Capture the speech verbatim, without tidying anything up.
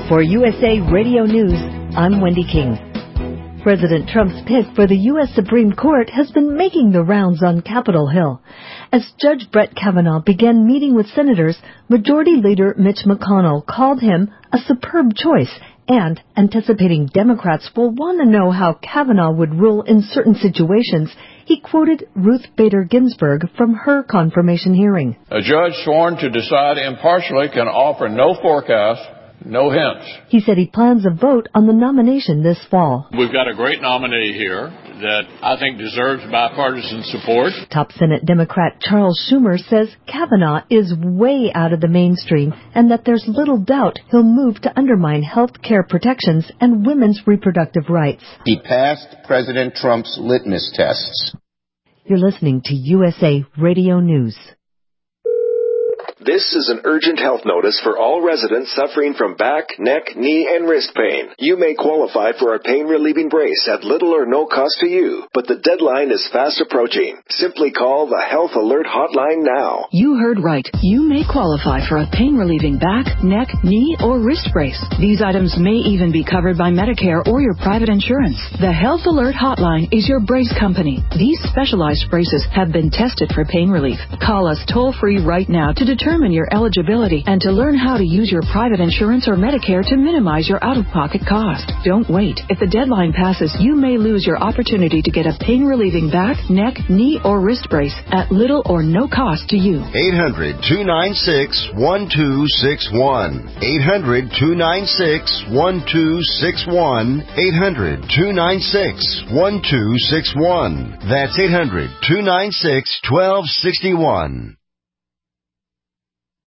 For U S A Radio News, I'm Wendy King. President Trump's pick for the U S Supreme Court has been making the rounds on Capitol Hill. As Judge Brett Kavanaugh began meeting with senators, Majority Leader Mitch McConnell called him a superb choice and, anticipating Democrats will want to know how Kavanaugh would rule in certain situations, he quoted Ruth Bader Ginsburg from her confirmation hearing. A judge sworn to decide impartially can offer no forecast, no hints. He said he plans a vote on the nomination this fall. We've got a great nominee here that I think deserves bipartisan support. Top Senate Democrat Charles Schumer says Kavanaugh is way out of the mainstream and that there's little doubt he'll move to undermine health care protections and women's reproductive rights. He passed President Trump's litmus tests. You're listening to U S A Radio News. This is an urgent health notice for all residents suffering from back, neck, knee, and wrist pain. You may qualify for a pain-relieving brace at little or no cost to you, but the deadline is fast approaching. Simply call the Health Alert Hotline now. You heard right. You may qualify for a pain-relieving back, neck, knee, or wrist brace. These items may even be covered by Medicare or your private insurance. The Health Alert Hotline is your brace company. These specialized braces have been tested for pain relief. Call us toll-free right now to determine your eligibility and to learn how to use your private insurance or Medicare to minimize your out-of-pocket cost. Don't wait. If the deadline passes, you may lose your opportunity to get a pain-relieving back, neck, knee, or wrist brace at little or no cost to you. eight hundred, two nine six, one two six one. eight hundred, two nine six, one two six one. eight hundred, two nine six, one two six one. That's eight hundred, two nine six, one two six one.